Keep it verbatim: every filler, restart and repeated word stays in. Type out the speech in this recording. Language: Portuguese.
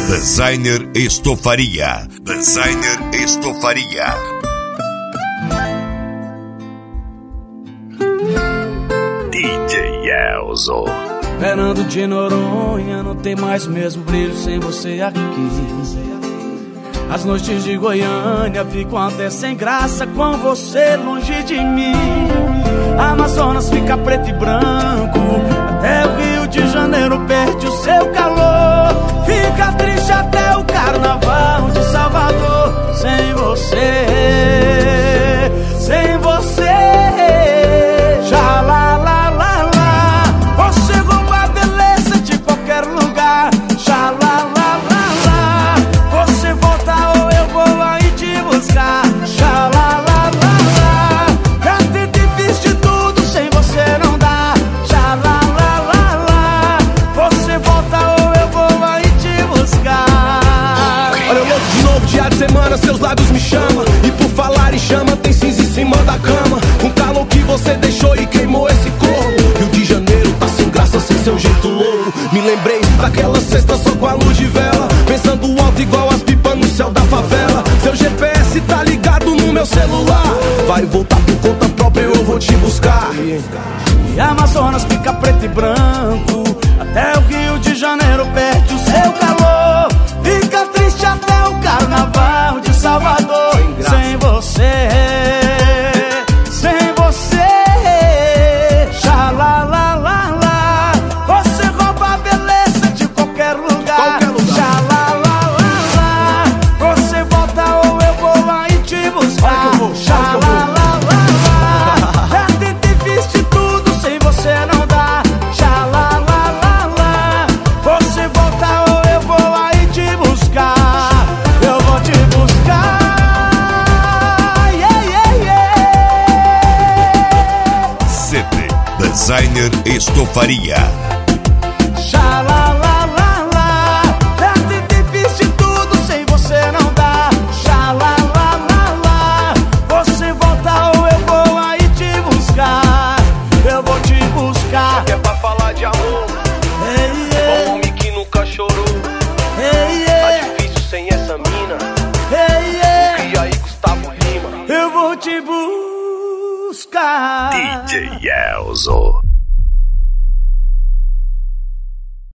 Designer Estofaria. Designer Estofaria. D J Elzo. Fernando de Noronha, não tem mais mesmo brilho sem você aqui. As noites de Goiânia ficam até sem graça com você longe de mim. A Amazonas fica preto e branco, até o Rio de Janeiro perde o seu calor. Fica triste até o Carnaval de Salvador sem você, sem você. Já lá, lá, lá, lá, você rouba a beleza de qualquer lugar. Já lá, lá, lá, lá, você volta ou eu vou aí te buscar. Já lá, lá, lá, lá, já tentei, fiz de tudo, sem você não dá. Já lá, lá, lá, lá, você volta ou eu vou aí te buscar. Olha eu louco de novo, dia de semana, seus lábios me chamam. E por falar em chama, tem cinza em cima da cama. Um calor que você deixou e queimou esse corpo. Rio de Janeiro tá sem graça, sem seu jeito louco. Me lembrei daquela sexta só com a luz de vela, pensando alto igual as pipas no céu da favela. Seu G P S tá ligado no meu celular. Vai voltar por conta própria, eu vou te buscar. E a Amazonas fica preto e branco, até o Rio de Janeiro perde o seu calor. Fica triste até o Carnaval de Salvador sem você, sem você. Já lá, lá, lá, lá, você rouba a beleza de qualquer lugar. Já lá, lá, lá, lá, você volta ou eu vou aí te buscar. Já lá, lá, lá, lá, já tentei, fiz de tudo, sem você não dá. Já lá, lá, lá, lá, você volta ou eu vou aí te buscar. Eu vou te buscar. Yeah, yeah, yeah. C D Designer Estofaria. Já lá, lá, lá, lá, já tentei, fiz de tudo, sem você não dá. Já lá, lá, lá, lá, você volta ou eu vou aí te buscar. Eu vou te buscar. É pra falar de amor, Hey, yeah. um homem que nunca chorou. Hey, Tá yeah. difícil sem essa mina. Hey, yeah. E aí, Gustavo Lima? Eu vou te buscar. D J Elzo.